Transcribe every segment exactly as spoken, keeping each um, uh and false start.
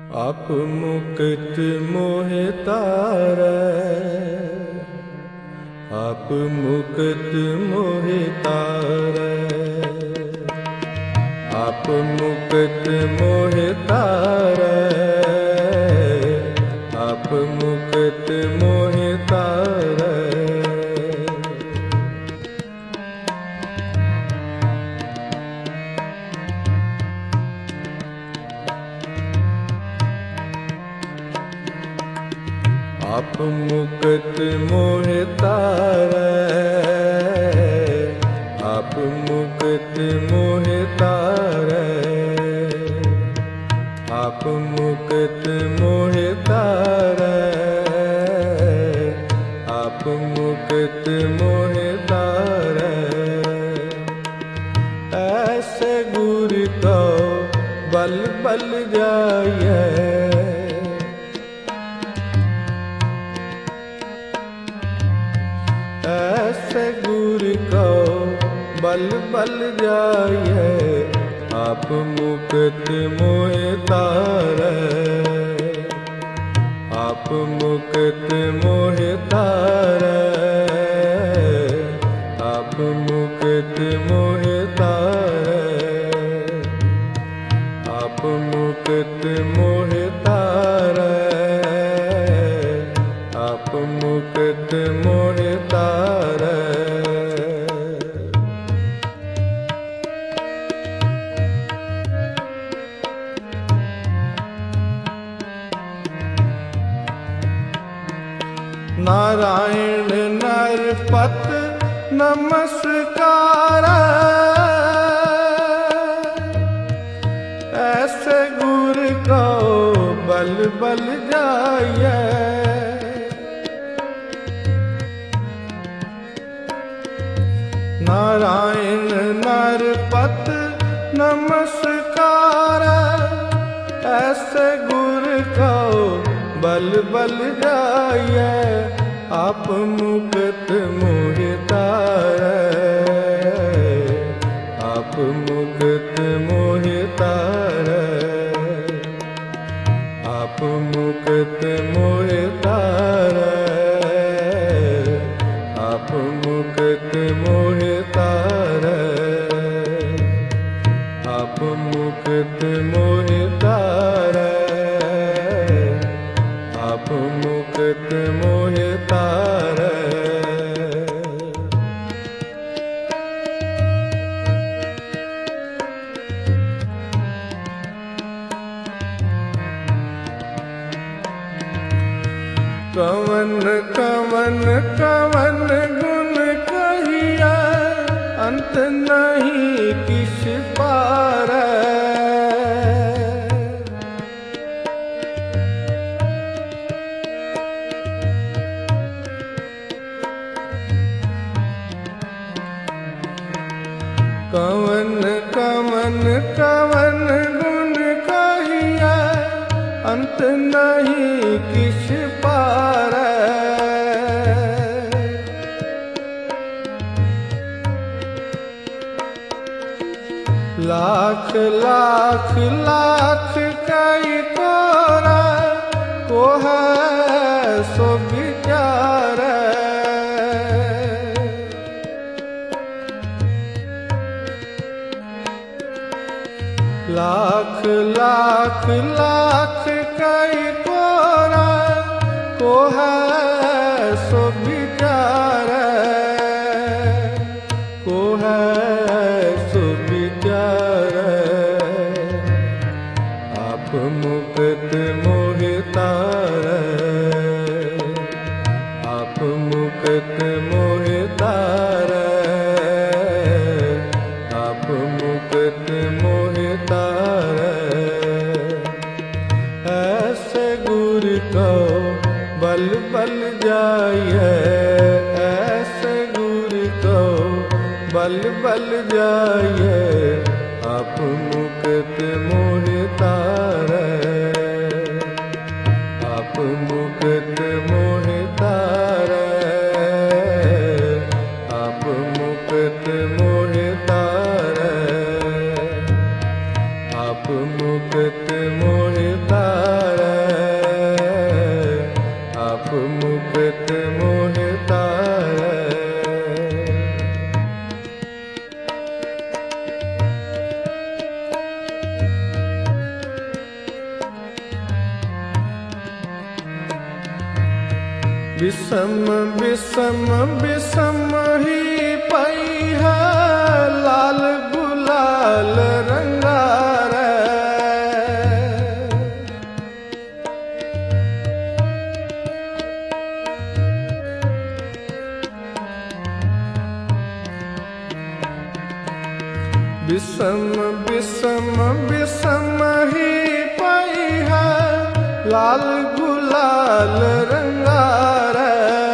आप मुक्त मोहि तारै, आप मुक्त मोहि तारै, आप मुक्त मोहि तारै, आप मुक्त मोहि तारै। आप मुक्त मोहि तारै, आप मुक्त मोहि तारै, आप मुक्त मोहि तारै, आप मुक्त मोहि तारै। ऐसे गुर को बल बल जाइए, ऐसे गुर को बल बल जाइए। आप मुक्त मोहि तारै, आप मुक्त मोहि तारै, आप मुक्त मोहि तारै, आप मुक्त मोहि तारै, आप मुक्त मोहि तारै। नारायण नरपत नमस्कार, ऐसे गुर को बल बल जाइए। नारायण नरपत नमस्कार, ऐसे गुर को बल बल जाइए। आप मुक्त मोहि तारै, आप मुक्त मोहि तारै, आप मुक्त मोहि तारै, आप मुक्त मोहि तारै, आप मुक्त मोहि तारै, आप मुक्त मोहि तारै। कवन कवन कवन गुण कहिए, अंत नहीं किस पारै। कवन कवन कवन गुण कहिए, अंत नहीं किस पारै। लाख लाख लाख कई कोरा, को है सो विचारै। लाख लाख लाख कई कोरा, को है सो विचारै, को है सो विचारै। आप मुक्त मोहि तारै, आप मुक्त मोहि तारै, आप मुक्त मोहि तारै। ऐसे गुर को बल बल जाइए, ऐसे गुर को बल बल जाइए। आप मुक्त मोहि तारै, आप मुक्त मोहि तारै, आप मुक्त मोहि तारै, आप मुक्त मोहि तारै। विषम विषम विषम ही पई है लाल गुलाल रंगा रे। विषम विषम विषम ही पई है लाल गुलाल रंगा रे।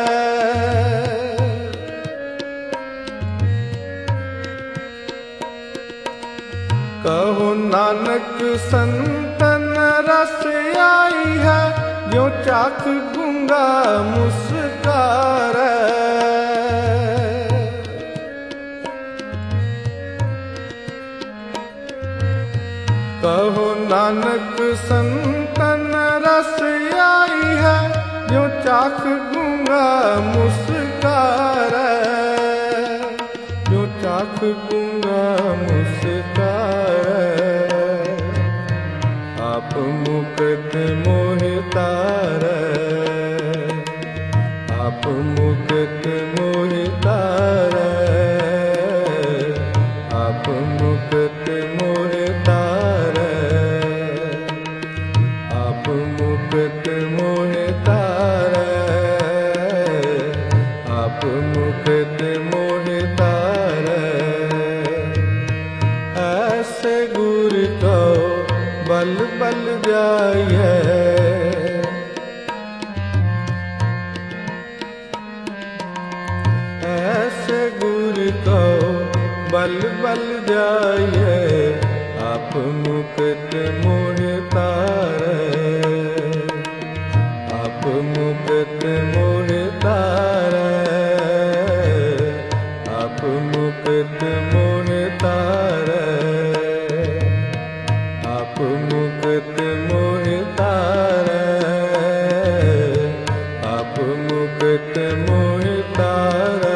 कहो नानक संतन रस आई है जो चाक गूंगा मुस्कार। कहो नानक संतन रस आई है जो चाक गूंगा मुस्कार। जो चाक गूंगा मुस्कार। आप मुकुट मोहितार। आप मुकुट मोहितार। आप मुकुट मोहितार। आप मुकुट मोहितार। आप मुकुट मोहितार। ऐसे गुरु को बल बल जाइए। ऐसे गुरु को बल बल जाइए। आप मुकुट मोहितार। आप मुकुट मोहितार। आप मुकुट मोहितार। आप मुकुट मोहितार। आप मुकुट मोहितार।